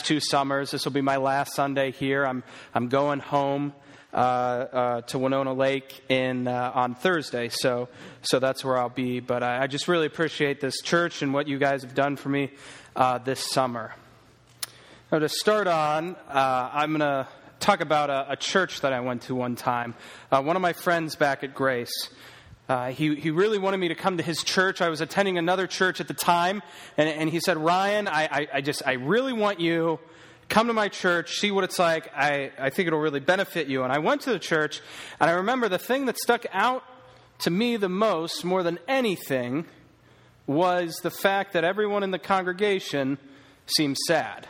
2 summers. This will be my last Sunday here. I'm going home to Winona Lake on Thursday, so that's where I'll be. But I just really appreciate this church and what you guys have done for me this summer. Now, to start on, I'm going to talk about a church that I went to one time. One of my friends back at Grace, he really wanted me to come to his church. I was attending another church at the time, and he said, Ryan, I really want you come to my church, see what it's like. I think it'll really benefit you. And I went to the church, and I remember the thing that stuck out to me the most, more than anything, was the fact that everyone in the congregation seemed sad.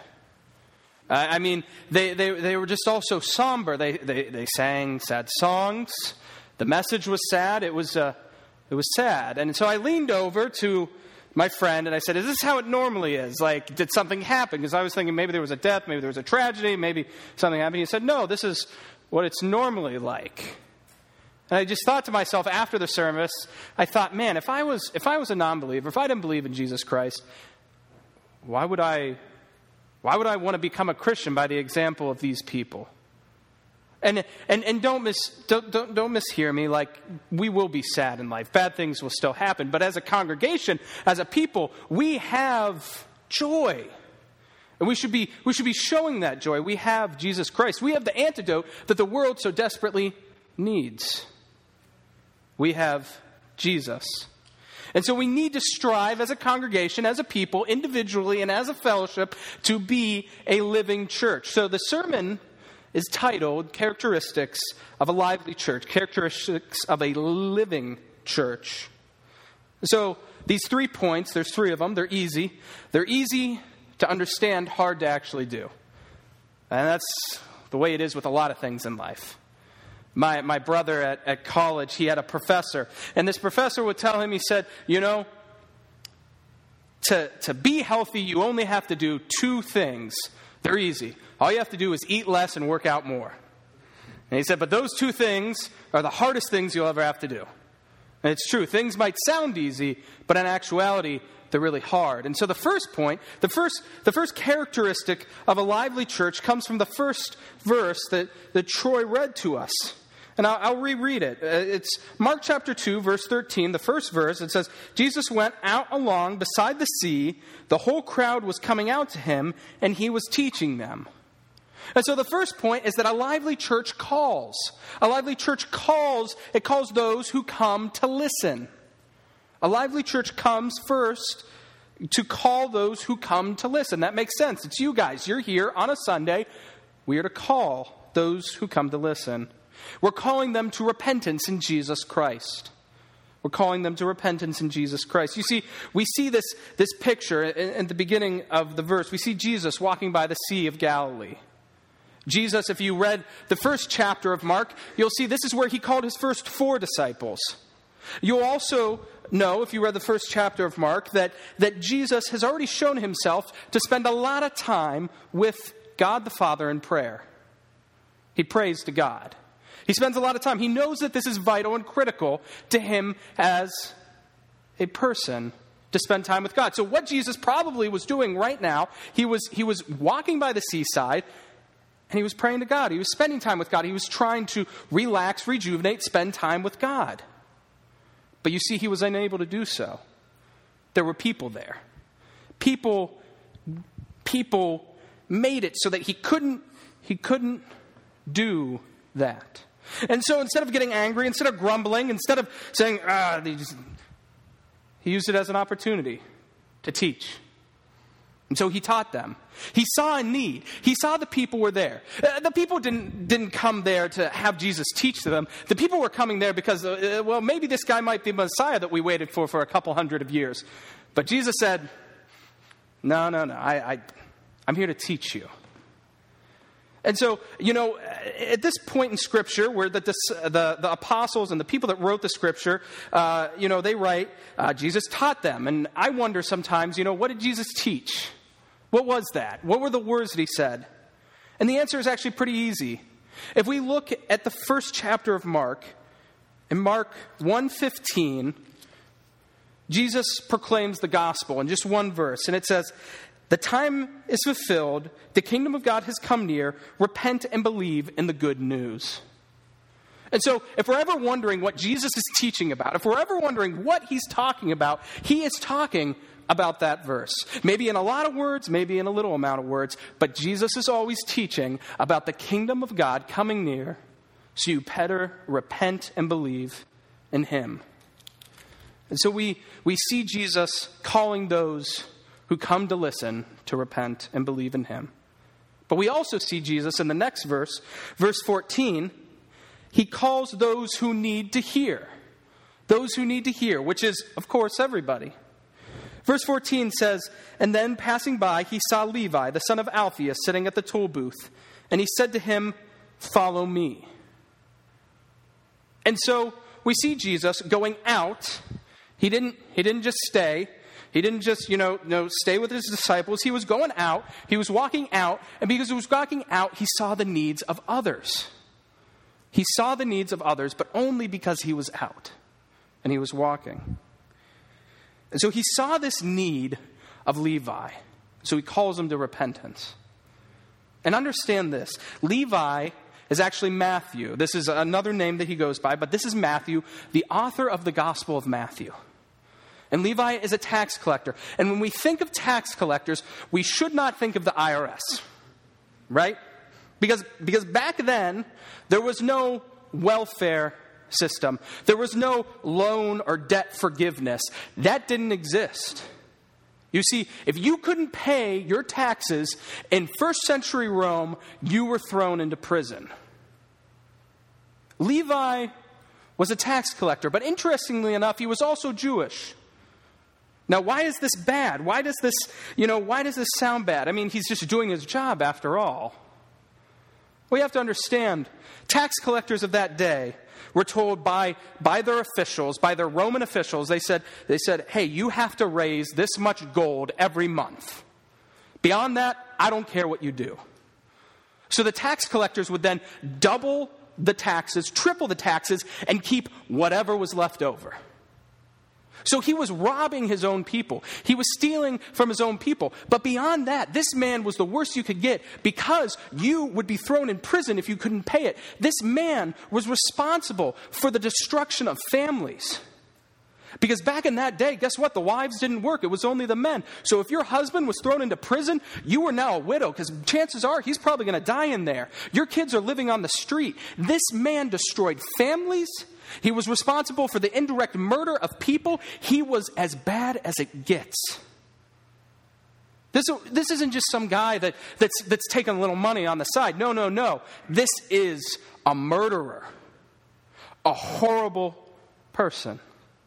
I mean, they were just all so somber. They sang sad songs. The message was sad. It was sad. And so I leaned over to my friend, and I said, is this how it normally is? Like, did something happen? Because I was thinking maybe there was a death, maybe there was a tragedy, maybe something happened. He said, no, this is what it's normally like. And I just thought to myself after the service, I thought, man, if I was a non-believer, if I didn't believe in Jesus Christ, why would I want to become a Christian by the example of these people? And don't mishear me. Like, we will be sad in life. Bad things will still happen. But as a congregation, as a people, we have joy, and we should be showing that joy. We have Jesus Christ. We have the antidote that the world so desperately needs. We have Jesus. And so we need to strive as a congregation, as a people, individually, and as a fellowship to be a living church. So the sermon is titled Characteristics of a Lively Church, Characteristics of a Living Church. So these 3 points, there's 3 of them, they're easy. They're easy to understand, hard to actually do. And that's the way it is with a lot of things in life. My brother at college, he had a professor, and this professor would tell him, he said, to be healthy, you only have to do 2 things. They're easy. All you have to do is eat less and work out more. And he said, but those 2 things are the hardest things you'll ever have to do. And it's true. Things might sound easy, but in actuality, they're really hard. And so the first point, the first characteristic of a lively church comes from the first verse that Troy read to us. And I'll reread it. It's Mark chapter 2, verse 13, the first verse. It says, Jesus went out along beside the sea. The whole crowd was coming out to him, and he was teaching them. And so the first point is that a lively church calls. A lively church calls. It calls those who come to listen. A lively church comes first to call those who come to listen. That makes sense. It's you guys. You're here on a Sunday. We are to call those who come to listen. We're calling them to repentance in Jesus Christ. We're calling them to repentance in Jesus Christ. You see, we see this picture in the beginning of the verse. We see Jesus walking by the Sea of Galilee. Jesus, if you read the first chapter of Mark, you'll see this is where he called his first 4 disciples. You'll also know, if you read the first chapter of Mark, that Jesus has already shown himself to spend a lot of time with God the Father in prayer. He prays to God. He spends a lot of time. He knows that this is vital and critical to him as a person, to spend time with God. So what Jesus probably was doing right now, he was walking by the seaside, and he was praying to God. He was spending time with God. He was trying to relax, rejuvenate, spend time with God. But you see, he was unable to do so. There were people there. People made it so that he couldn't do that. And so instead of getting angry, instead of grumbling, instead of saying, he used it as an opportunity to teach. And so he taught them. He saw a need. He saw the people were there. The people didn't come there to have Jesus teach to them. The people were coming there because, maybe this guy might be the Messiah that we waited for a couple hundred of years. But Jesus said, no, I'm here to teach you. And so, at this point in Scripture, where the apostles and the people that wrote the Scripture, they write, Jesus taught them. And I wonder sometimes, what did Jesus teach? What was that? What were the words that he said? And the answer is actually pretty easy. If we look at the first chapter of Mark, in Mark 1:15, Jesus proclaims the gospel in just one verse. And it says, The time is fulfilled. The kingdom of God has come near. Repent and believe in the good news. And so, if we're ever wondering what Jesus is teaching about, if we're ever wondering what he's talking about, he is talking about that verse. Maybe in a lot of words, maybe in a little amount of words, but Jesus is always teaching about the kingdom of God coming near, so you better repent and believe in him. And so we see Jesus calling those who come to listen to repent and believe in him. But we also see Jesus in the next verse, verse 14, he calls those who need to hear. Those who need to hear, which is, of course, everybody. Verse 14 says, "And then passing by, he saw Levi, the son of Alphaeus, sitting at the toll booth. And he said to him, 'Follow me.'" And so we see Jesus going out. He didn't just stay. He didn't just, stay with his disciples. He was going out. He was walking out. And because he was walking out, he saw the needs of others. He saw the needs of others, but only because he was out and he was walking. And so he saw this need of Levi. So he calls him to repentance. And understand this. Levi is actually Matthew. This is another name that he goes by, but this is Matthew, the author of the Gospel of Matthew. And Levi is a tax collector. And when we think of tax collectors, we should not think of the IRS. Right? Because back then, there was no welfare system. There was no loan or debt forgiveness. That didn't exist. You see, if you couldn't pay your taxes in first century Rome, you were thrown into prison. Levi was a tax collector, but interestingly enough, he was also Jewish. Now, why is this bad? Why does this sound bad? I mean, he's just doing his job after all. We have to understand, tax collectors of that day were told by their officials, by their Roman officials, they said, "Hey, you have to raise this much gold every month. Beyond that, I don't care what you do." So the tax collectors would then double the taxes, triple the taxes, and keep whatever was left over. So he was robbing his own people. He was stealing from his own people. But beyond that, this man was the worst you could get because you would be thrown in prison if you couldn't pay it. This man was responsible for the destruction of families. Because back in that day, guess what? The wives didn't work. It was only the men. So if your husband was thrown into prison, you were now a widow because chances are he's probably going to die in there. Your kids are living on the street. This man destroyed families. He was responsible for the indirect murder of people. He was as bad as it gets. This isn't just some guy that's taking a little money on the side. No. This is a murderer. A horrible person.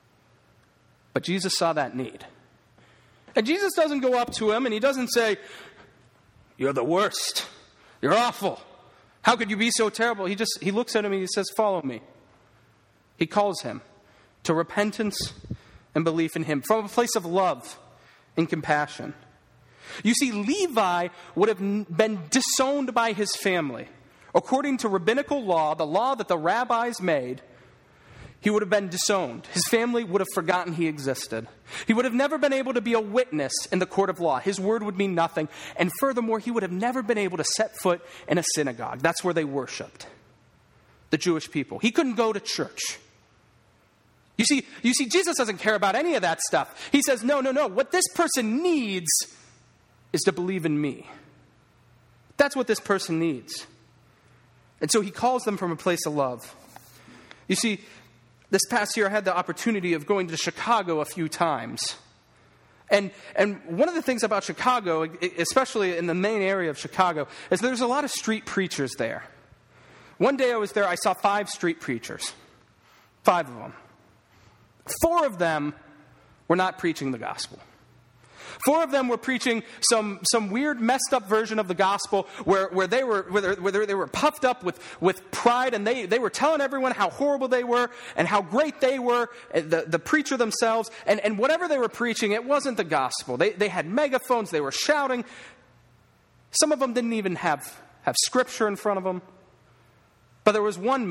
But Jesus saw that need. And Jesus doesn't go up to him and he doesn't say, "You're the worst. You're awful. How could you be so terrible?" He looks at him and he says, "Follow me." He calls him to repentance and belief in him from a place of love and compassion. You see, Levi would have been disowned by his family. According to rabbinical law, the law that the rabbis made, he would have been disowned. His family would have forgotten he existed. He would have never been able to be a witness in the court of law. His word would mean nothing. And furthermore, he would have never been able to set foot in a synagogue. That's where they worshiped, the Jewish people. He couldn't go to church. You see, Jesus doesn't care about any of that stuff. He says, no. What this person needs is to believe in me. That's what this person needs. And so he calls them from a place of love. You see, this past year I had the opportunity of going to Chicago a few times. And one of the things about Chicago, especially in the main area of Chicago, is there's a lot of street preachers there. One day I was there, I saw 5 street preachers. 5 of them. 4 of them were not preaching the gospel. 4 of them were preaching some weird, messed up version of the gospel where they were puffed up with pride, and they were telling everyone how horrible they were and how great they were, the preacher themselves, and whatever they were preaching, it wasn't the gospel. They had megaphones, they were shouting. Some of them didn't even have scripture in front of them. But there was one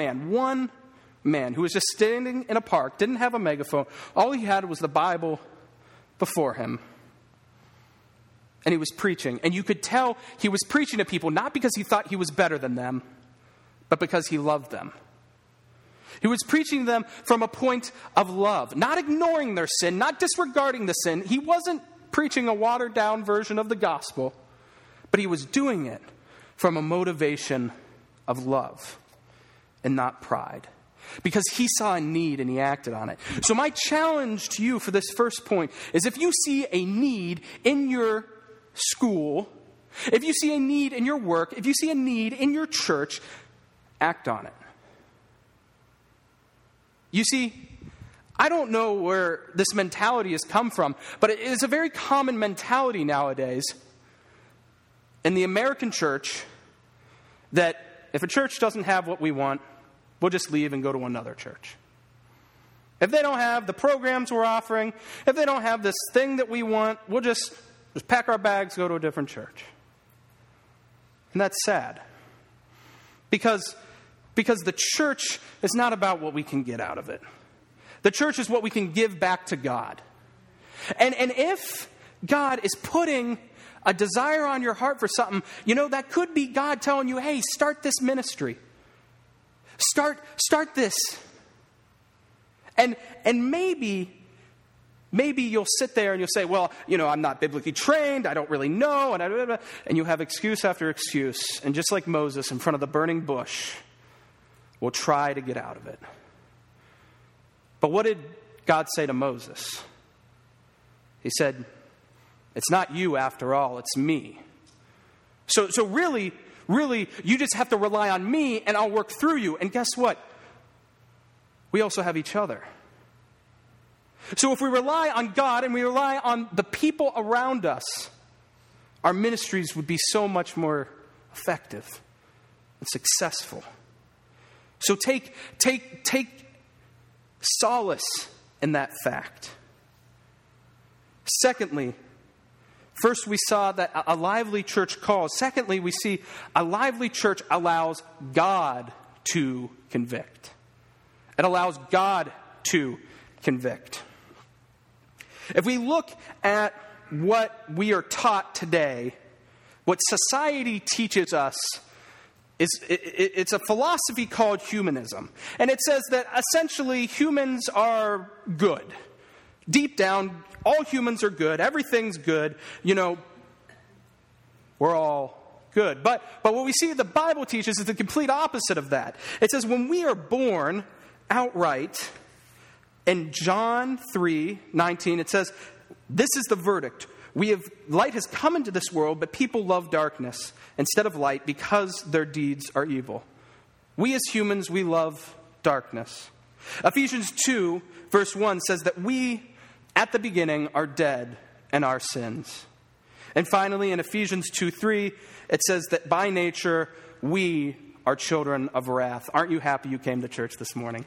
man who was just standing in a park, didn't have a megaphone. All he had was the Bible before him. And he was preaching. And you could tell he was preaching to people not because he thought he was better than them, but because he loved them. He was preaching to them from a point of love, not ignoring their sin, not disregarding the sin. He wasn't preaching a watered-down version of the gospel, but he was doing it from a motivation of love and not pride. Because he saw a need and he acted on it. So my challenge to you for this first point is, if you see a need in your school, if you see a need in your work, if you see a need in your church, act on it. You see, I don't know where this mentality has come from, but it is a very common mentality nowadays in the American church that if a church doesn't have what we want, we'll just leave and go to another church. If they don't have the programs we're offering, if they don't have this thing that we want, we'll just pack our bags, go to a different church. And that's sad. Because the church is not about what we can get out of it. The church is what we can give back to God. And if God is putting a desire on your heart for something, that could be God telling you, hey, start this ministry. Start this. And maybe you'll sit there and you'll say, well, I'm not biblically trained, I don't really know, and you have excuse after excuse. And just like Moses in front of the burning bush, we'll try to get out of it. But what did God say to Moses? He said, it's not you after all, it's me. So really, you just have to rely on me and I'll work through you. And guess what? We also have each other. So if we rely on God and we rely on the people around us, our ministries would be so much more effective and successful. So take solace in that fact. Secondly, first we saw that a lively church calls. Secondly, we see a lively church allows God to convict. It allows God to convict. If we look at what we are taught today, what society teaches us, it's a philosophy called humanism. And it says that essentially humans are good. Deep down, all humans are good. Everything's good. We're all good. But what we see the Bible teaches is the complete opposite of that. It says when we are born outright, in John 3:19, it says, this is the verdict. Light has come into this world, but people love darkness instead of light because their deeds are evil. We as humans, we love darkness. Ephesians 2, verse 1 says that we, at the beginning, are dead in our sins. And finally, in Ephesians 2:3, it says that by nature, we are children of wrath. Aren't you happy you came to church this morning?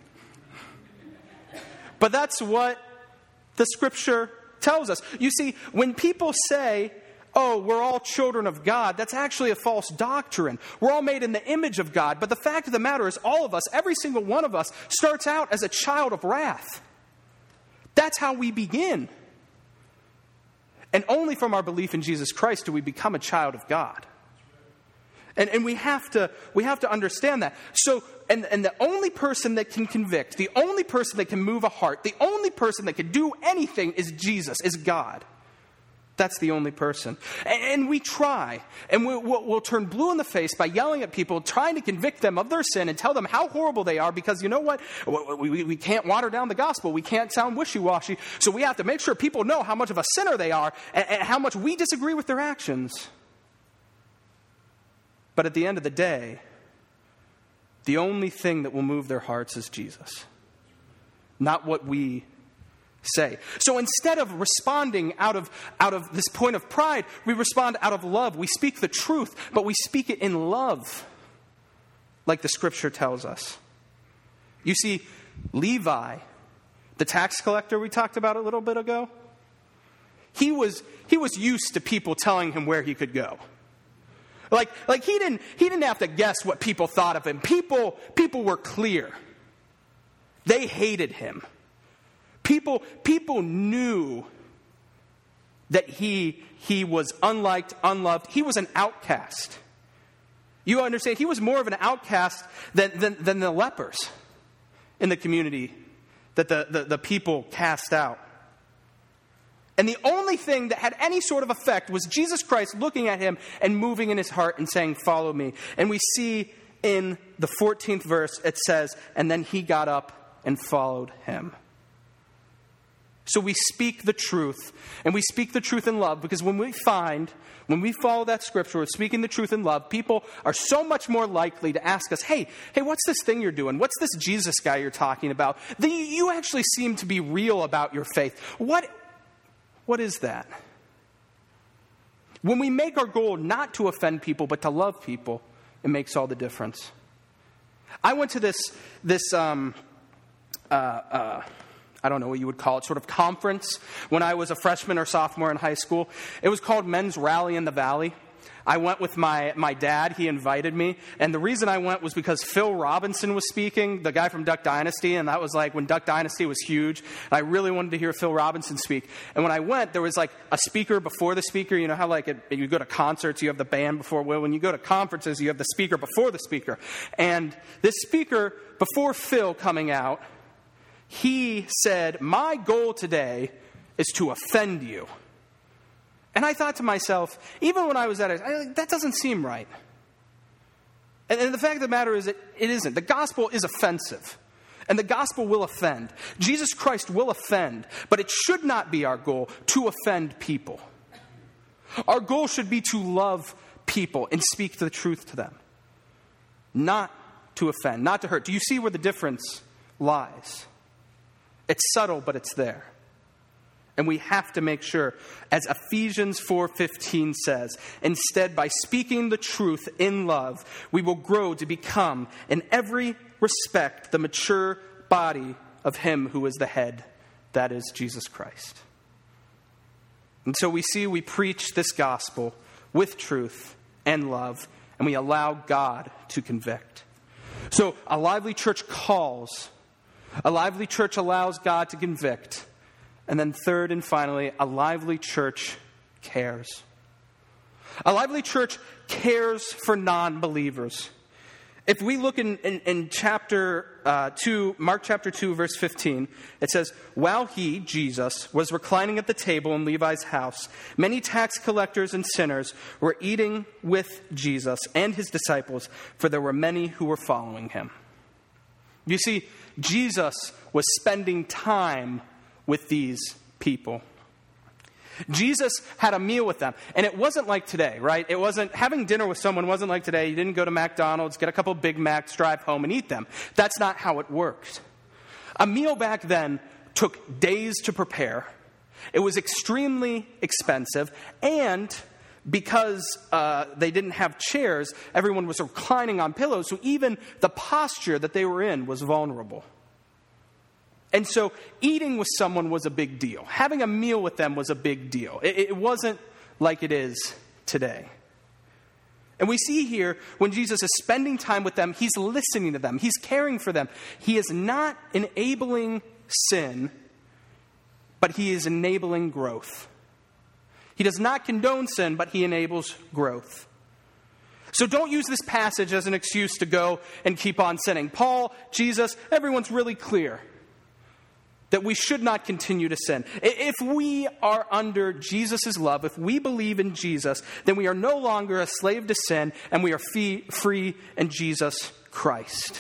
But that's what the Scripture tells us. You see, when people say, oh, we're all children of God, that's actually a false doctrine. We're all made in the image of God. But the fact of the matter is, all of us, every single one of us, starts out as a child of wrath. That's how we begin. And only from our belief in Jesus Christ do we become a child of God. And we have to understand that. So, and the only person that can convict, the only person that can move a heart, the only person that can do anything is Jesus, is God. That's the only person. And we try. And we'll turn blue in the face by yelling at people, trying to convict them of their sin and tell them how horrible they are, because you know what? We can't water down the gospel. We can't sound wishy-washy. So we have to make sure people know how much of a sinner they are and how much we disagree with their actions. But at the end of the day, the only thing that will move their hearts is Jesus, not what we say. So instead of responding out of this point of pride, we respond out of love. We speak the truth, but we speak it in love, like the Scripture tells us. You see, Levi, the tax collector we talked about a little bit ago, he was used to people telling him where he could go. Like he didn't have to guess what people thought of him. People were clear. They hated him. People knew that he was unliked, unloved. He was an outcast. You understand? He was more of an outcast than the lepers in the community that the people cast out. And the only thing that had any sort of effect was Jesus Christ looking at him and moving in his heart and saying, "Follow me." And we see in the 14th verse, it says, "And then he got up and followed him." So we speak the truth, and we speak the truth in love, because when we follow that scripture, we're speaking the truth in love, people are so much more likely to ask us, hey, what's this thing you're doing? What's this Jesus guy you're talking about? You actually seem to be real about your faith. What is that? When we make our goal not to offend people, but to love people, it makes all the difference. I went to this I don't know what you would call it, sort of conference when I was a freshman or sophomore in high school. It was called Men's Rally in the Valley. I went with my dad. He invited me. And the reason I went was because Phil Robinson was speaking, the guy from Duck Dynasty. And that was like when Duck Dynasty was huge. And I really wanted to hear Phil Robinson speak. And when I went, there was like a speaker before the speaker. You know how like you go to concerts, you have the band before. Well, when you go to conferences, you have the speaker before the speaker. And this speaker, before Phil coming out, he said, "My goal today is to offend you." And I thought to myself, even when I was at it, that doesn't seem right. And the fact of the matter is that it isn't. The gospel is offensive. And the gospel will offend. Jesus Christ will offend. But it should not be our goal to offend people. Our goal should be to love people and speak the truth to them. Not to offend, not to hurt. Do you see where the difference lies? It's subtle, but it's there. And we have to make sure, as Ephesians 4:15 says, instead, by speaking the truth in love, we will grow to become, in every respect, the mature body of him who is the head, that is Jesus Christ. And so we preach this gospel with truth and love, and we allow God to convict. So a lively church calls. A lively church allows God to convict. And then third and finally, a lively church cares. A lively church cares for non-believers. If we look in chapter 2, Mark chapter 2, verse 15, it says, "While he, Jesus, was reclining at the table in Levi's house, many tax collectors and sinners were eating with Jesus and his disciples, for there were many who were following him." You see, Jesus was spending time with these people. Jesus had a meal with them. And it wasn't like today, right? It wasn't, having dinner with someone wasn't like today. You didn't go to McDonald's, get a couple Big Macs, drive home and eat them. That's not how it worked. A meal back then took days to prepare. It was extremely expensive. And because they didn't have chairs, everyone was reclining on pillows. So even the posture that they were in was vulnerable. And so eating with someone was a big deal. Having a meal with them was a big deal. It wasn't like it is today. And we see here, when Jesus is spending time with them, he's listening to them. He's caring for them. He is not enabling sin, but he is enabling growth. He does not condone sin, but he enables growth. So don't use this passage as an excuse to go and keep on sinning. Paul, Jesus, everyone's really clear that we should not continue to sin. If we are under Jesus' love, if we believe in Jesus, then we are no longer a slave to sin, and we are free in Jesus Christ.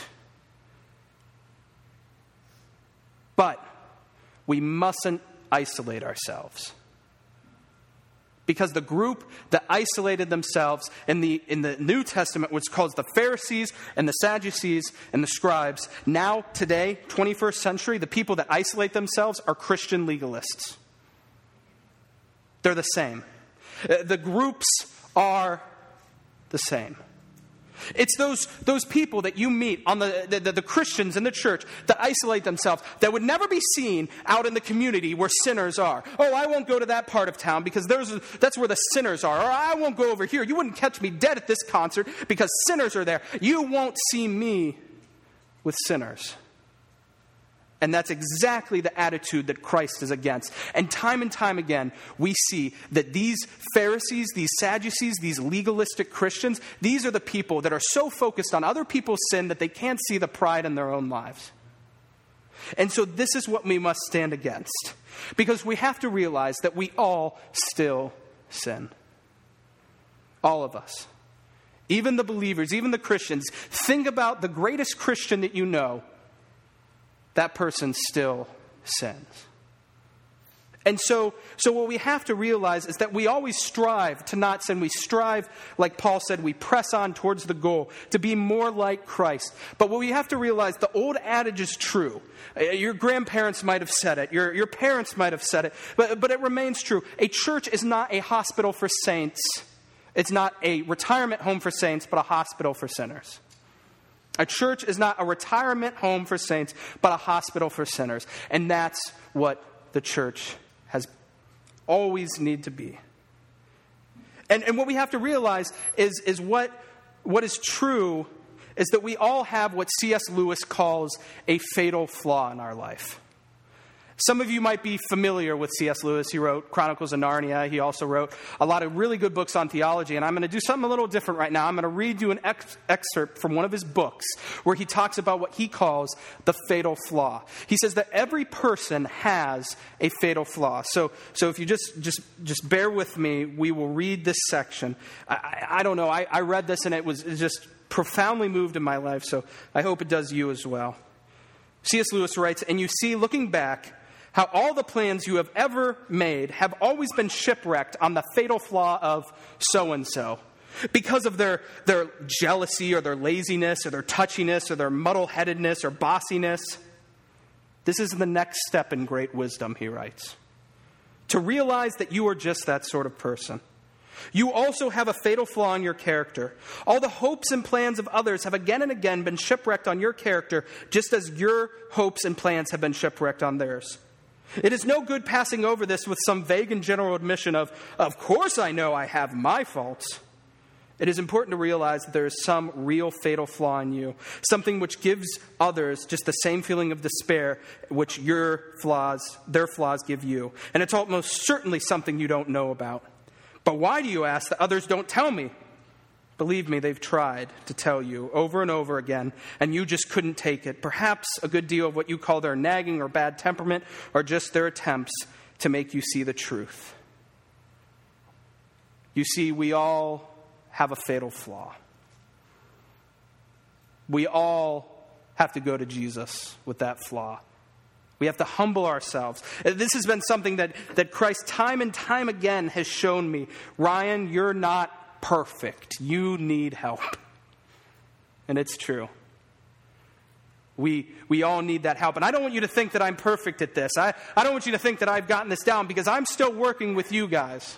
But we mustn't isolate ourselves. Because the group that isolated themselves in the New Testament was called the Pharisees and the Sadducees and the scribes. Now, today, 21st century, the people that isolate themselves are Christian legalists. They're the same. The groups are the same. It's those people that you meet on the Christians in the church that isolate themselves, that would never be seen out in the community where sinners are. Oh, I won't go to that part of town because that's where the sinners are. Or I won't go over here. You wouldn't catch me dead at this concert because sinners are there. You won't see me with sinners. And that's exactly the attitude that Christ is against. And time again, we see that these Pharisees, these Sadducees, these legalistic Christians, these are the people that are so focused on other people's sin that they can't see the pride in their own lives. And so this is what we must stand against. Because we have to realize that we all still sin. All of us. Even the believers, even the Christians. Think about the greatest Christian that you know. That person still sins. And so what we have to realize is that we always strive to not sin. We strive, like Paul said, we press on towards the goal to be more like Christ. But what we have to realize, the old adage is true. Your grandparents might have said it. Your parents might have said it. But it remains true. A church is not a hospital for saints. It's not a retirement home for saints, but a hospital for sinners. A church is not a retirement home for saints, but a hospital for sinners. And that's what the church has always need to be. And what we have to realize is what is true is that we all have what C.S. Lewis calls a fatal flaw in our life. Some of you might be familiar with C.S. Lewis. He wrote Chronicles of Narnia. He also wrote a lot of really good books on theology. And I'm going to do something a little different right now. I'm going to read you an excerpt from one of his books where he talks about what he calls the fatal flaw. He says that every person has a fatal flaw. So if you just bear with me, we will read this section. I don't know. I read this and it just profoundly moved in my life. So I hope it does you as well. C.S. Lewis writes, "And you see, looking back, how all the plans you have ever made have always been shipwrecked on the fatal flaw of so-and-so. Because of their jealousy or their laziness or their touchiness or their muddle-headedness or bossiness. This is the next step in great wisdom," he writes. "To realize that you are just that sort of person. You also have a fatal flaw in your character. All the hopes and plans of others have again and again been shipwrecked on your character, just as your hopes and plans have been shipwrecked on theirs. It is no good passing over this with some vague and general admission of course I know I have my faults. It is important to realize that there is some real fatal flaw in you, something which gives others just the same feeling of despair which their flaws give you. And it's almost certainly something you don't know about. But why do you ask that others don't tell me? Believe me, they've tried to tell you over and over again, and you just couldn't take it. Perhaps a good deal of what you call their nagging or bad temperament are just their attempts to make you see the truth. You see, we all have a fatal flaw. We all have to go to Jesus with that flaw. We have to humble ourselves. This has been something that Christ time and time again has shown me. Ryan, you're not perfect. You need help. And it's true. We all need that help. And I don't want you to think that I'm perfect at this. I don't want you to think that I've gotten this down, because I'm still working with you guys.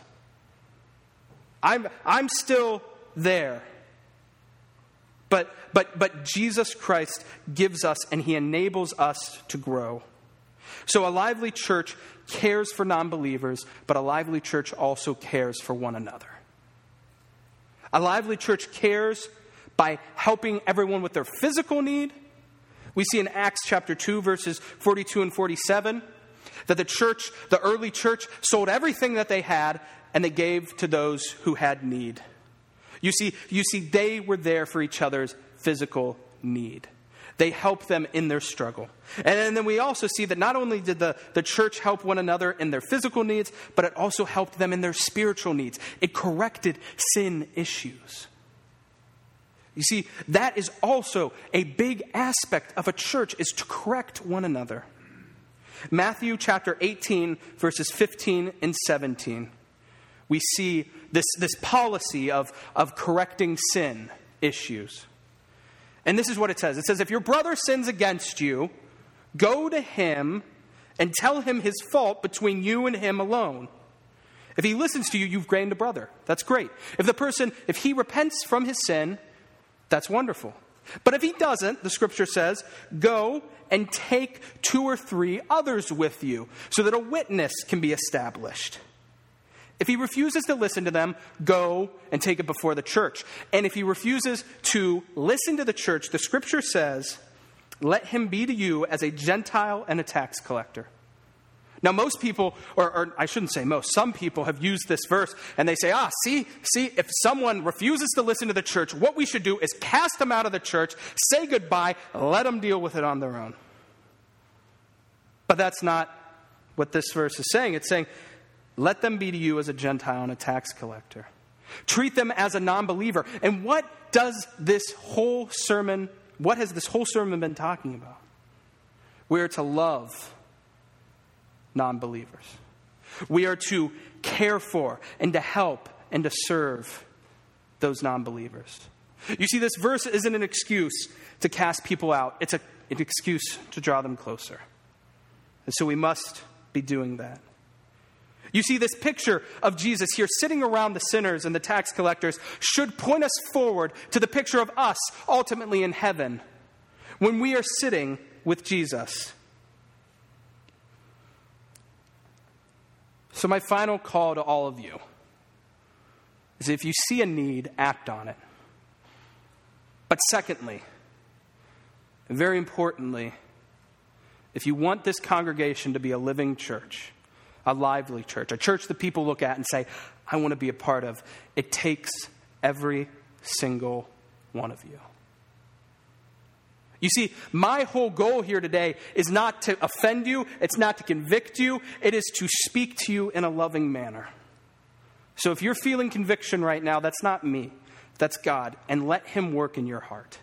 I'm still there. But Jesus Christ gives us and he enables us to grow. So a lively church cares for non-believers, but a lively church also cares for one another. A lively church cares by helping everyone with their physical need. We see in Acts chapter 2, verses 42 and 47, that the early church sold everything that they had and they gave to those who had need. You see, they were there for each other's physical need. They helped them in their struggle. And then we also see that not only did the church help one another in their physical needs, but it also helped them in their spiritual needs. It corrected sin issues. You see, that is also a big aspect of a church, is to correct one another. Matthew chapter 18, verses 15 and 17. We see this policy of correcting sin issues. And this is what it says. It says, if your brother sins against you, go to him and tell him his fault between you and him alone. If he listens to you, you've gained a brother. That's great. If he repents from his sin, that's wonderful. But if he doesn't, the scripture says, go and take 2 or 3 others with you so that a witness can be established. If he refuses to listen to them, go and take it before the church. And if he refuses to listen to the church, the scripture says let him be to you as a Gentile and a tax collector. Now, most people, or I shouldn't say most, some people have used this verse and they say, see, if someone refuses to listen to the church, what we should do is cast them out of the church, say goodbye, let them deal with it on their own. But that's not what this verse is saying. It's saying, let them be to you as a Gentile and a tax collector. Treat them as a non-believer. And what has this whole sermon been talking about? We're to love non-believers. We are to care for and to help and to serve those non-believers. You see, this verse isn't an excuse to cast people out. It's an excuse to draw them closer. And so we must be doing that. You see, this picture of Jesus here sitting around the sinners and the tax collectors should point us forward to the picture of us ultimately in heaven when we are sitting with Jesus. So my final call to all of you is, if you see a need, act on it. But secondly, and very importantly, if you want this congregation to be a living church, a lively church, a church that people look at and say, I want to be a part of, it takes every single one of you. You see, my whole goal here today is not to offend you. It's not to convict you. It is to speak to you in a loving manner. So if you're feeling conviction right now, that's not me. That's God. And let him work in your heart.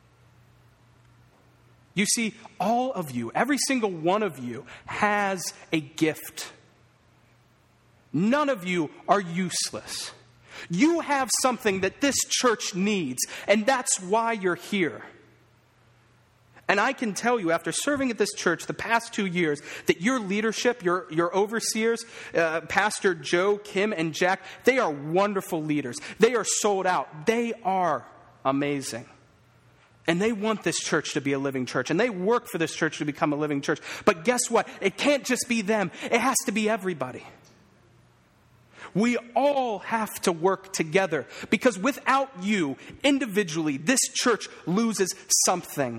You see, all of you, every single one of you has a gift. None of you are useless. You have something that this church needs, and that's why you're here. And I can tell you, after serving at this church the past 2 years, that your leadership, your overseers, Pastor Joe, Kim, and Jack, they are wonderful leaders. They are sold out. They are amazing. And they want this church to be a living church. And they work for this church to become a living church. But guess what? It can't just be them. It has to be everybody. We all have to work together. Because without you, individually, this church loses something.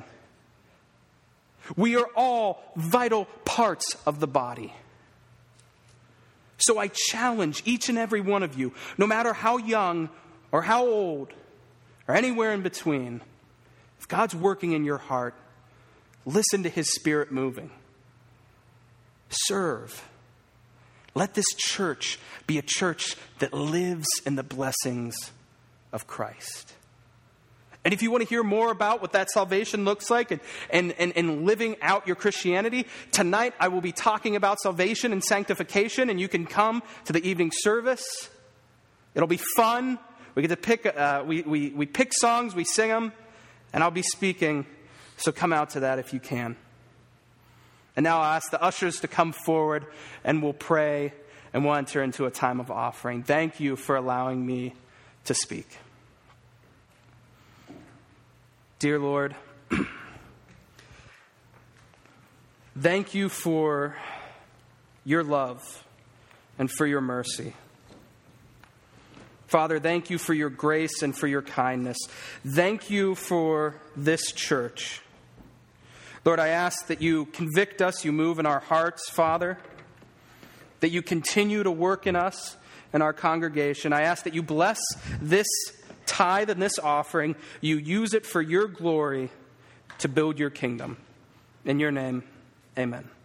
We are all vital parts of the body. So I challenge each and every one of you, no matter how young or how old or anywhere in between, if God's working in your heart, listen to his Spirit moving. Serve. Let this church be a church that lives in the blessings of Christ. And if you want to hear more about what that salvation looks like and living out your Christianity, tonight I will be talking about salvation and sanctification, and you can come to the evening service. It'll be fun. We get to pick, we pick songs, we sing them, and I'll be speaking, so come out to that if you can. And now I'll ask the ushers to come forward, and we'll pray, and we'll enter into a time of offering. Thank you for allowing me to speak. Dear Lord, thank you for your love and for your mercy. Father, thank you for your grace and for your kindness. Thank you for this church. Lord, I ask that you convict us, you move in our hearts, Father, that you continue to work in us and our congregation. I ask that you bless this tithe and this offering, you use it for your glory to build your kingdom. In your name, amen.